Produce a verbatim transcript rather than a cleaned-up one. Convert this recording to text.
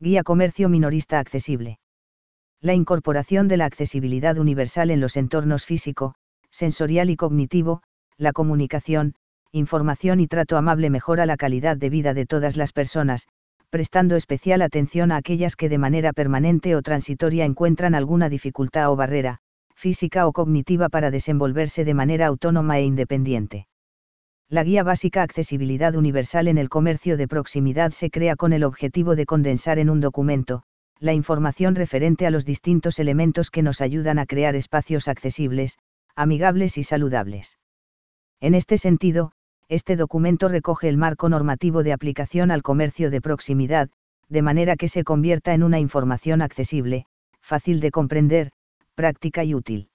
Guía Comercio Minorista Accesible. La incorporación de la accesibilidad universal en los entornos físico, sensorial y cognitivo, la comunicación, información y trato amable mejora la calidad de vida de todas las personas, prestando especial atención a aquellas que de manera permanente o transitoria encuentran alguna dificultad o barrera, física o cognitiva para desenvolverse de manera autónoma e independiente. La Guía Básica Accesibilidad Universal en el Comercio de Proximidad se crea con el objetivo de condensar en un documento, la información referente a los distintos elementos que nos ayudan a crear espacios accesibles, amigables y saludables. En este sentido, este documento recoge el marco normativo de aplicación al comercio de proximidad, de manera que se convierta en una información accesible, fácil de comprender, práctica y útil.